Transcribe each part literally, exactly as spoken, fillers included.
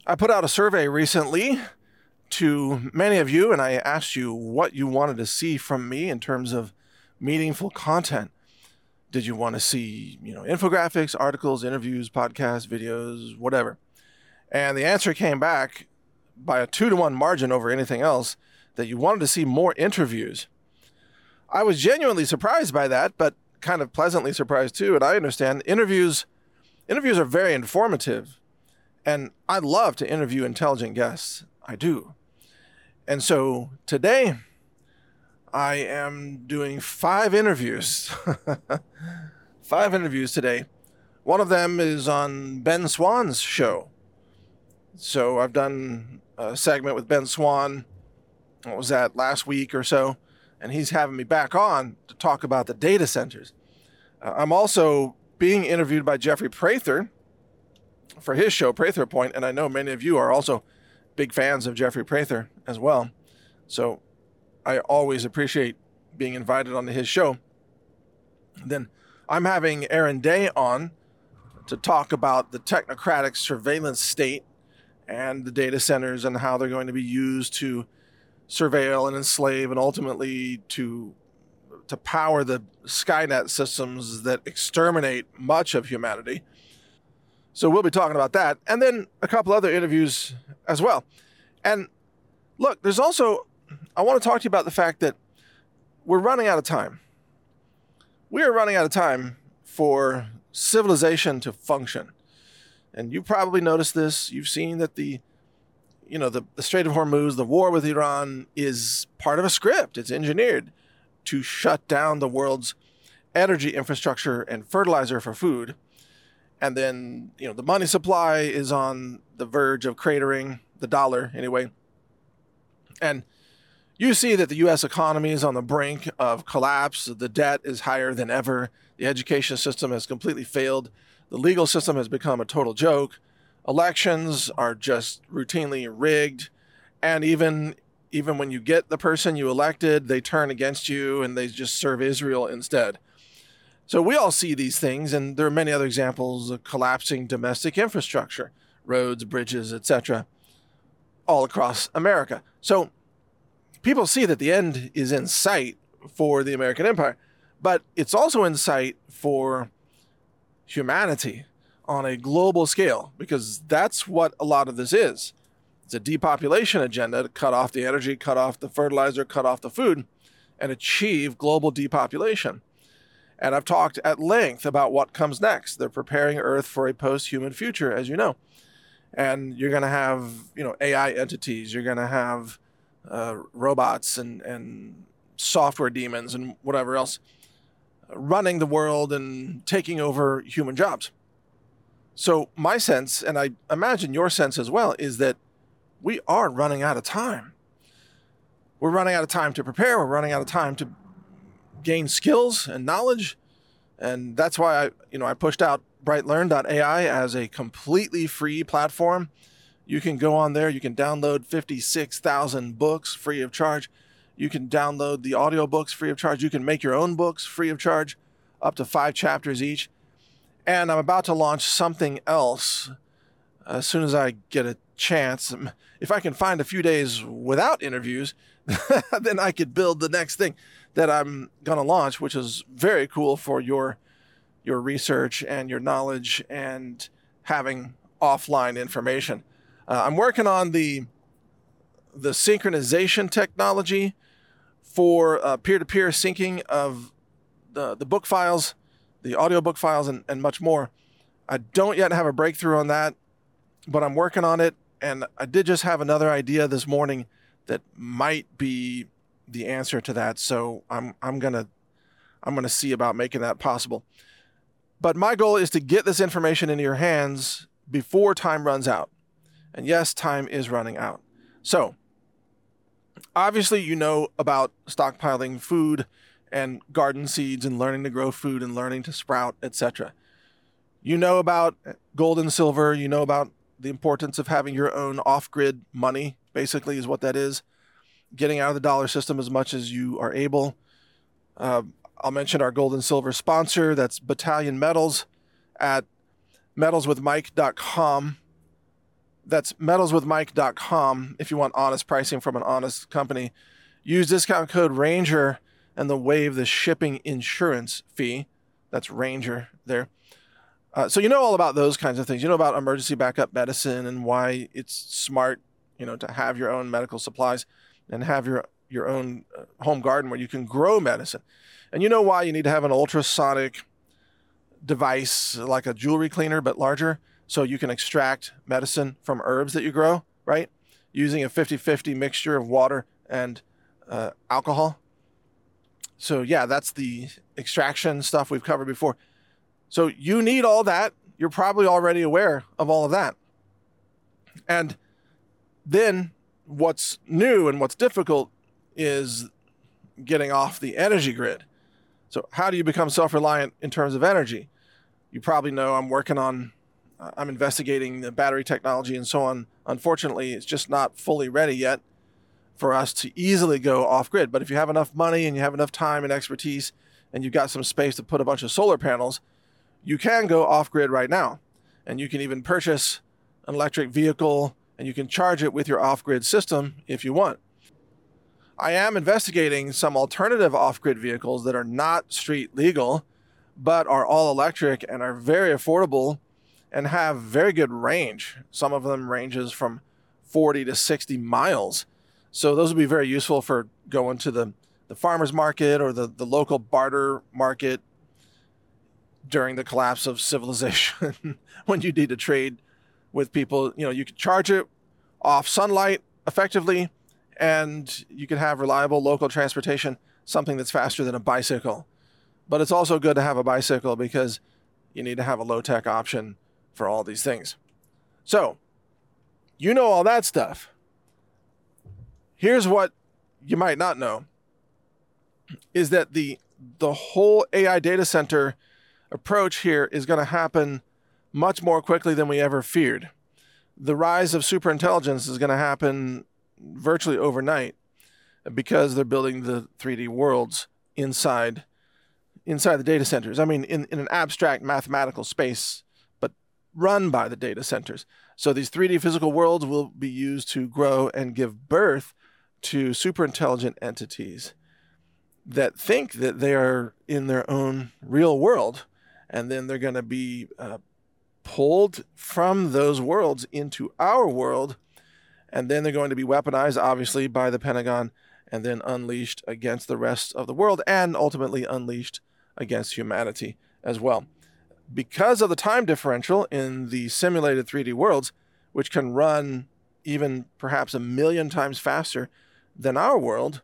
I put out a survey recently to many of you, and I asked you what you wanted to see from me in terms of meaningful content. Did you want to see, you know, infographics, articles, interviews, podcasts, videos, whatever? And the answer came back by a two to one margin over anything else that you wanted to see more interviews. I was genuinely surprised by that, but kind of pleasantly surprised too. And I understand interviews, interviews are very informative, and I love to interview intelligent guests. I do. And so today I am doing five interviews, five interviews today. One of them is on Ben Swann's show. So I've done a segment with Ben Swann, what was that, last week or so, and he's having me back on to talk about the data centers. Uh, I'm also being interviewed by Jeffrey Prather for his show, Prather Point, and I know many of you are also big fans of Jeffrey Prather as well. So I always appreciate being invited onto his show. Then I'm having Aaron Day on to talk about the technocratic surveillance state and the data centers and how they're going to be used to surveil and enslave and ultimately to to power the Skynet systems that exterminate much of humanity. So we'll be talking about that. And then a couple other interviews as well. And look, there's also, I want to talk to you about the fact that we're running out of time. We are running out of time for civilization to function. And you probably noticed this. You've seen that the, you know, the, the Strait of Hormuz, the war with Iran is part of a script. It's engineered to shut down the world's energy infrastructure and fertilizer for food. And then, you know, the money supply is on the verge of cratering, the dollar anyway. And you see that the U S economy is on the brink of collapse. The debt is higher than ever. The education system has completely failed. The legal system has become a total joke. Elections are just routinely rigged. And even even when you get the person you elected, they turn against you and they just serve Israel instead. So we all see these things, and there are many other examples of collapsing domestic infrastructure, roads, bridges, et cetera, all across America. So people see that the end is in sight for the American empire, but it's also in sight for humanity on a global scale, because that's what a lot of this is. It's a depopulation agenda to cut off the energy, cut off the fertilizer, cut off the food, and achieve global depopulation. And I've talked at length about what comes next. They're preparing Earth for a post-human future, as you know. And you're going to have, you know, A I entities. You're going to have uh, robots and, and software demons and whatever else running the world and taking over human jobs. So my sense, and I imagine your sense as well, is that we are running out of time. We're running out of time to prepare. We're running out of time to gain skills and knowledge. And that's why I, you know, I pushed out brightlearn dot A I as a completely free platform. You can go on there. You can download fifty-six thousand books free of charge. You can download the audiobooks free of charge. You can make your own books free of charge, up to five chapters each. And I'm about to launch something else as soon as I get a chance. If I can find a few days without interviews, then I could build the next thing that I'm going to launch, which is very cool for your your research and your knowledge and having offline information. Uh, I'm working on the the synchronization technology for uh, peer-to-peer syncing of the, the book files, the audiobook files, and, and much more. I don't yet have a breakthrough on that, but I'm working on it. And I did just have another idea this morning that might be the answer to that. So I'm I'm gonna I'm gonna see about making that possible. But my goal is to get this information into your hands before time runs out. And yes, time is running out. So obviously you know about stockpiling food and garden seeds and learning to grow food and learning to sprout, et cetera. You know about gold and silver. You know about the importance of having your own off-grid money, basically, is what that is. Getting out of the dollar system as much as you are able. Uh, I'll mention our gold and silver sponsor. That's Battalion Metals at metals with mike dot com. That's metals with mike dot com if you want honest pricing from an honest company. Use discount code RANGER and they'll waive the shipping insurance fee. That's RANGER there. Uh, so you know all about those kinds of things. You know about emergency backup medicine and why it's smart, you know, to have your own medical supplies and have your your own home garden where you can grow medicine. And you know why you need to have an ultrasonic device like a jewelry cleaner but larger so you can extract medicine from herbs that you grow, right? Using a fifty-fifty mixture of water and uh, alcohol. So yeah, that's the extraction stuff we've covered before. So you need all that. You're probably already aware of all of that. And then what's new and what's difficult is getting off the energy grid. So how do you become self-reliant in terms of energy? You probably know I'm working on, uh, I'm investigating the battery technology and so on. Unfortunately, it's just not fully ready yet for us to easily go off grid. But if you have enough money and you have enough time and expertise and you've got some space to put a bunch of solar panels, you can go off grid right now. And you can even purchase an electric vehicle and you can charge it with your off-grid system if you want. I am investigating some alternative off-grid vehicles that are not street legal, but are all electric and are very affordable and have very good range. Some of them ranges from forty to sixty miles. So those would be very useful for going to the, the farmer's market or the, the local barter market during the collapse of civilization when you need to trade with people. You know, you could charge it off sunlight effectively, and you can have reliable local transportation, something that's faster than a bicycle. But it's also good to have a bicycle because you need to have a low-tech option for all these things. So, you know all that stuff. Here's what you might not know, is that the, the whole A I data center approach here is going to happen much more quickly than we ever feared. The rise of superintelligence is going to happen virtually overnight because they're building the three D worlds inside inside the data centers. I mean, in, in an abstract mathematical space, but run by the data centers. So these three D physical worlds will be used to grow and give birth to superintelligent entities that think that they are in their own real world, and then they're going to be uh, pulled from those worlds into our world, and then they're going to be weaponized, obviously, by the Pentagon, and then unleashed against the rest of the world, and ultimately unleashed against humanity as well. Because of the time differential in the simulated three D worlds, which can run even perhaps a million times faster than our world,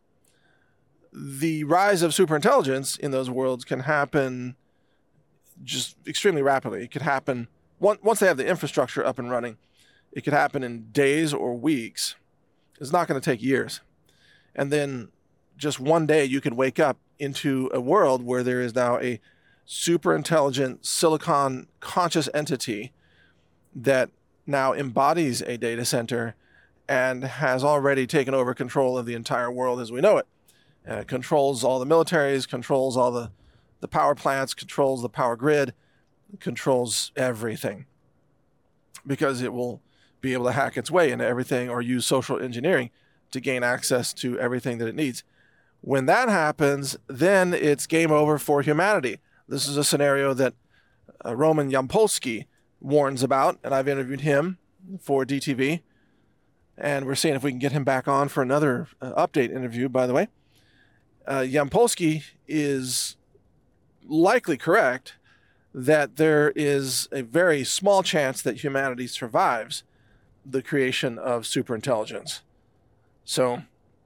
the rise of superintelligence in those worlds can happen just extremely rapidly. It could happen once they have the infrastructure up and running. It could happen in days or weeks. It's not going to take years. And then just one day you could wake up into a world where there is now a super intelligent silicon conscious entity that now embodies a data center and has already taken over control of the entire world as we know it. Uh, controls all the militaries, controls all the, the power plants, controls the power grid, controls everything. Because it will be able to hack its way into everything or use social engineering to gain access to everything that it needs. When that happens, then it's game over for humanity. This is a scenario that uh, Roman Yampolsky warns about, and I've interviewed him for D T V. And we're seeing if we can get him back on for another uh, update interview, by the way. Uh, Yampolsky is likely correct that there is a very small chance that humanity survives the creation of superintelligence. So,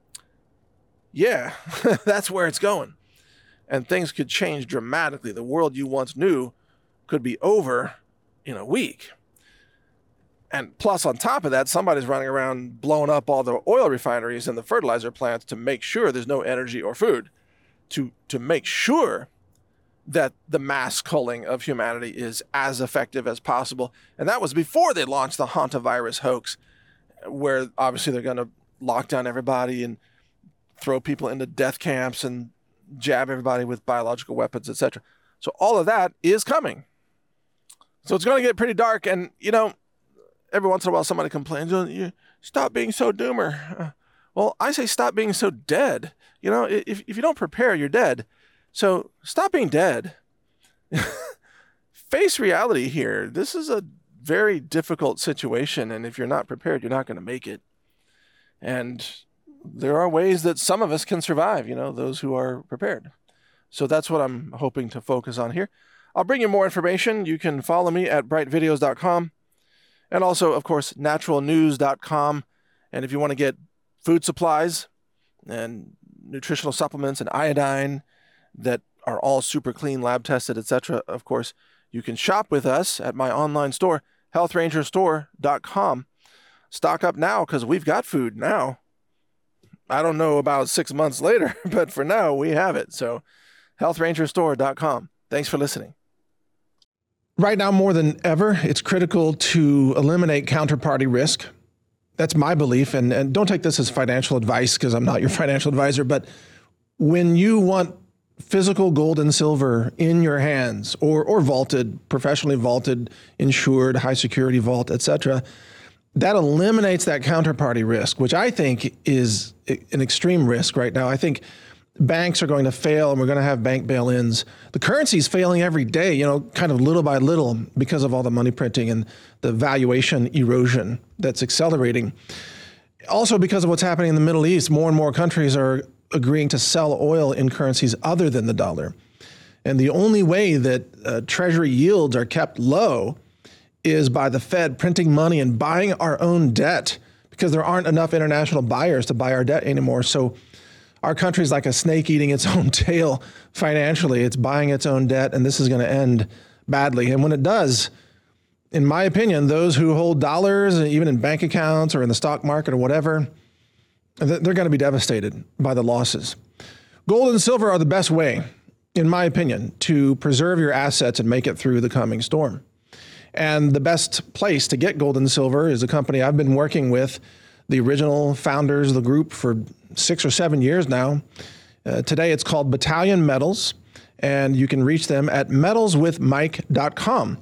yeah, that's where it's going. And things could change dramatically. The world you once knew could be over in a week. And plus, on top of that, somebody's running around blowing up all the oil refineries and the fertilizer plants to make sure there's no energy or food, to, to make sure that the mass culling of humanity is as effective as possible. And that was before they launched the hantavirus hoax, where obviously they're going to lock down everybody and throw people into death camps and jab everybody with biological weapons, et cetera. So all of that is coming. So it's going to get pretty dark. And, you know, every once in a while somebody complains, oh, you stop being so doomer. Uh, well, I say stop being so dead. You know, if, if you don't prepare, you're dead. So stop being dead. Face reality here. This is a very difficult situation, and if you're not prepared, you're not going to make it. And there are ways that some of us can survive, you know, those who are prepared. So that's what I'm hoping to focus on here. I'll bring you more information. You can follow me at bright videos dot com and also, of course, natural news dot com. And if you want to get food supplies and nutritional supplements and iodine that are all super clean, lab tested, et cetera, of course, you can shop with us at my online store, health ranger store dot com. Stock up now because we've got food now. I don't know about six months later, but for now, we have it. So health ranger store dot com. Thanks for listening. Right now, more than ever, it's critical to eliminate counterparty risk. That's my belief. And, and don't take this as financial advice because I'm not your financial advisor. But when you want physical gold and silver in your hands or, or vaulted, professionally vaulted, insured, high security vault, et cetera, that eliminates that counterparty risk, which I think is an extreme risk right now. I think banks are going to fail and we're going to have bank bail-ins. The currency is failing every day, you know, kind of little by little because of all the money printing and the valuation erosion that's accelerating. Also because of what's happening in the Middle East, more and more countries are agreeing to sell oil in currencies other than the dollar. And the only way that uh, treasury yields are kept low is by the Fed printing money and buying our own debt because there aren't enough international buyers to buy our debt anymore. So our country's like a snake eating its own tail financially. It's buying its own debt, and this is going to end badly. And when it does, in my opinion, those who hold dollars, even in bank accounts or in the stock market or whatever, they're going to be devastated by the losses. Gold and silver are the best way, in my opinion, to preserve your assets and make it through the coming storm. And the best place to get gold and silver is a company I've been working with, the original founders of the group, for six or seven years now. Uh, today it's called Battalion Metals, and you can reach them at metals with mike dot com.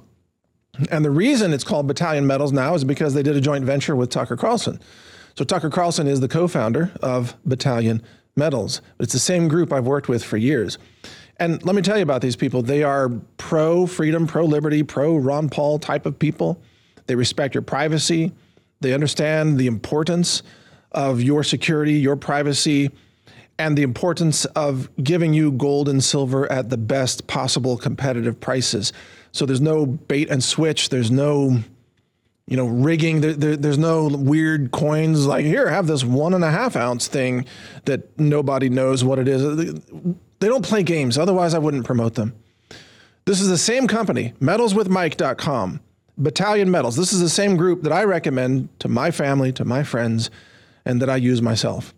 And the reason it's called Battalion Metals now is because they did a joint venture with Tucker Carlson. So Tucker Carlson is the co-founder of Battalion Metals. It's the same group I've worked with for years. And let me tell you about these people. They are pro-freedom, pro-liberty, pro-Ron Paul type of people. They respect your privacy. They understand the importance of your security, your privacy, and the importance of giving you gold and silver at the best possible competitive prices. So there's no bait and switch. There's no, you know, rigging. There, there, there's no weird coins like, here, have this one and a half ounce thing that nobody knows what it is. They don't play games. Otherwise, I wouldn't promote them. This is the same company, metals with mike dot com, Battalion Metals. This is the same group that I recommend to my family, to my friends, and that I use myself.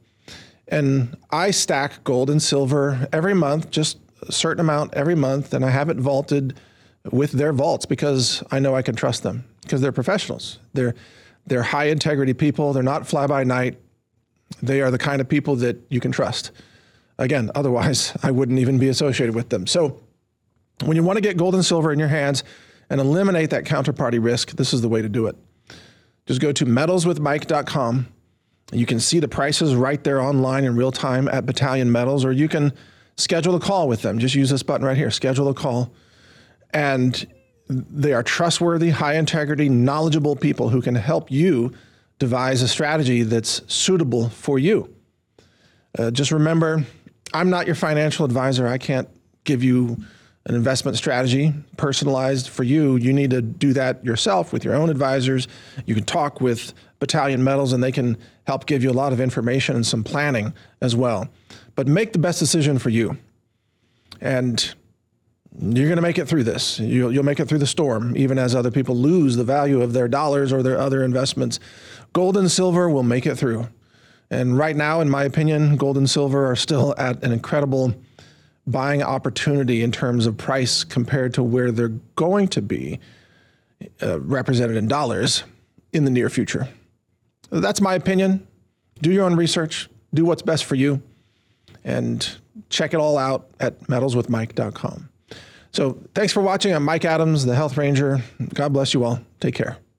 And I stack gold and silver every month, just a certain amount every month, and I have it vaulted with their vaults because I know I can trust them because they're professionals. They're they're high integrity people. They're not fly by night. They are the kind of people that you can trust. Again, otherwise I wouldn't even be associated with them. So when you want to get gold and silver in your hands and eliminate that counterparty risk, this is the way to do it. Just go to metals with mike dot com. You can see the prices right there online in real time at Battalion Metals, or you can schedule a call with them. Just use this button right here, schedule a call. And they are trustworthy, high integrity, knowledgeable people who can help you devise a strategy that's suitable for you. Uh, just remember, I'm not your financial advisor. I can't give you an investment strategy personalized for you. You need to do that yourself with your own advisors. You can talk with Battalion Metals and they can help give you a lot of information and some planning as well. But make the best decision for you. And you're going to make it through this. You'll, you'll make it through the storm, even as other people lose the value of their dollars or their other investments. Gold and silver will make it through. And right now, in my opinion, gold and silver are still at an incredible buying opportunity in terms of price compared to where they're going to be uh, represented in dollars in the near future. That's my opinion. Do your own research. Do what's best for you. And check it all out at metals with mike dot com. So thanks for watching. I'm Mike Adams, the Health Ranger. God bless you all. Take care.